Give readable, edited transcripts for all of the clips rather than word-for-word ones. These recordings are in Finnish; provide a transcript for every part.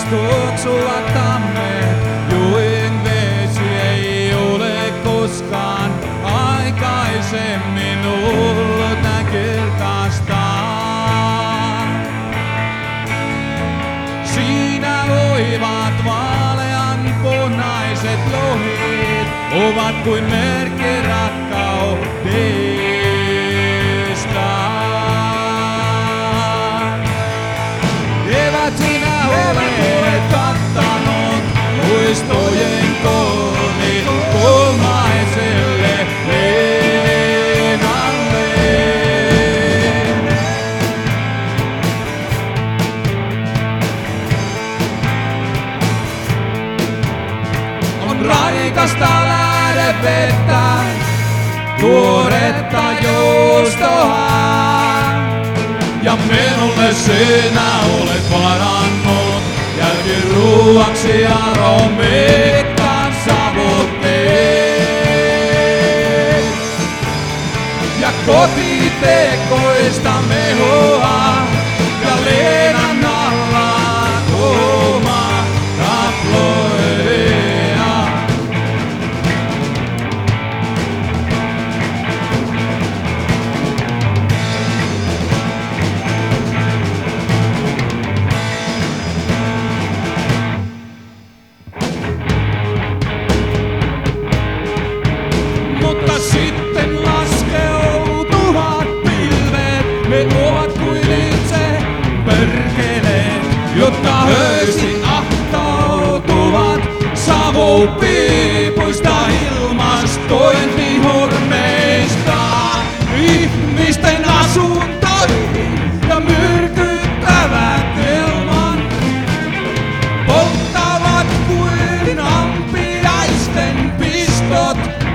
tuoksuvat tammeet, joen vesi ei ole koskaan aikaisemmin ollut näin kirkasta. Siinä voivat vaalean punaiset lohit, ovat kuin merkki rakkaudesta. Evät sinä olet kattanut muistojen kooni kulmaiselle Leenalle. On raikasta lähdevettä, tuoretta juustoa. Ja minulle sinä olet varannut jälkiruuaksi aromikkaan savutteet. Ja kotitekoista mehua ja Leenan alla kuuma tabloidia. Sitten laskeutuvat pilvet, ne ovat kuin itse perkeleet, jotka höysin ahtautuvat savupiipuista ilmastojen vihormeista ihmisten asuntoihin ja myrkyttävät ilman, polttavat kuin ampiaisten pistot.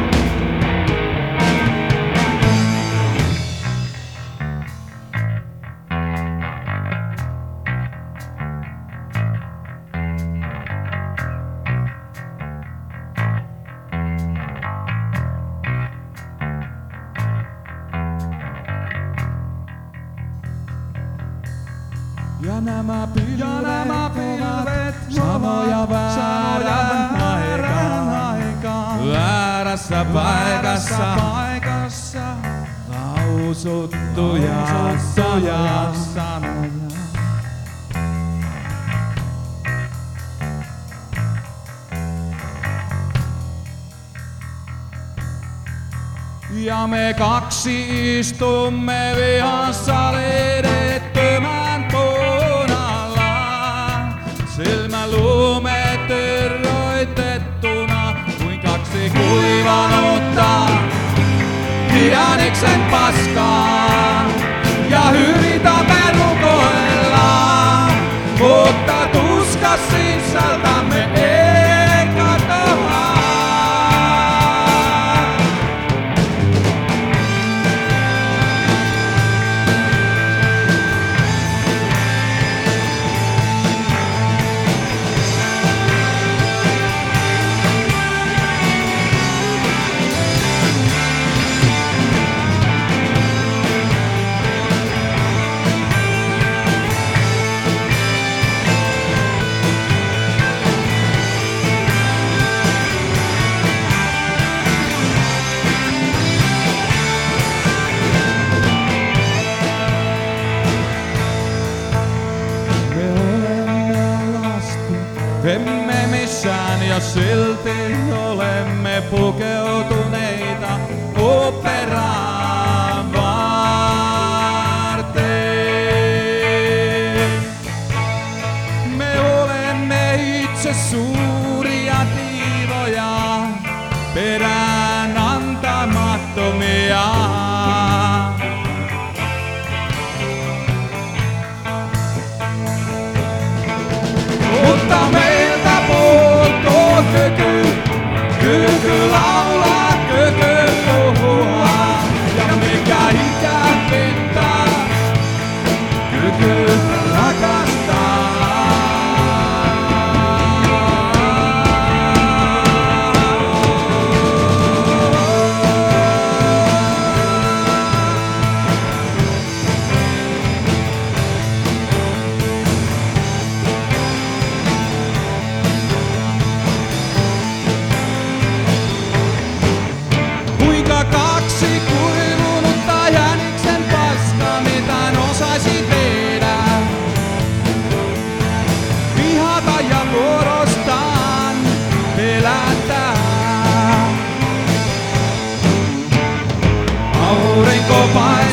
Ja nämä pilvet samoja väärän aikaan, väärässä paikassa lausuttuja sanoja. Ja me kaksi istumme vihassa leidettömän puun alla, silmäluumet irroitettuna kuin kaksi kuivanutta Hianiksen paskaa. Ja yritämme rukoilla, mutta tuska sisältämme ei katoa. Emme missään ja silti olemme pukeutuneita operaan varten. Me olemme itse suuria diivoja, perään antamattomia. Mutta meiltä puuttuu kyky laulaa, kyky aurinko paistaa.